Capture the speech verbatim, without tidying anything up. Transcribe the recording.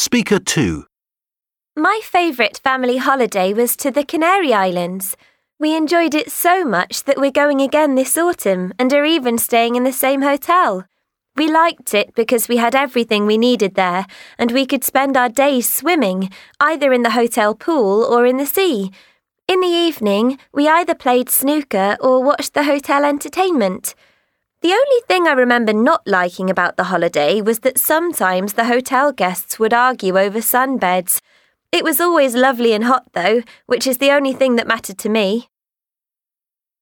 Speaker two. My favourite family holiday was to the Canary Islands. We enjoyed it so much that we're going again this autumn and are even staying in the same hotel. We liked it because we had everything we needed there and we could spend our days swimming, either in the hotel pool or in the sea. In the evening, we either played snooker or watched the hotel entertainment. The only thing I remember not liking about the holiday was that sometimes the hotel guests would argue over sunbeds. It was always lovely and hot though, which is the only thing that mattered to me.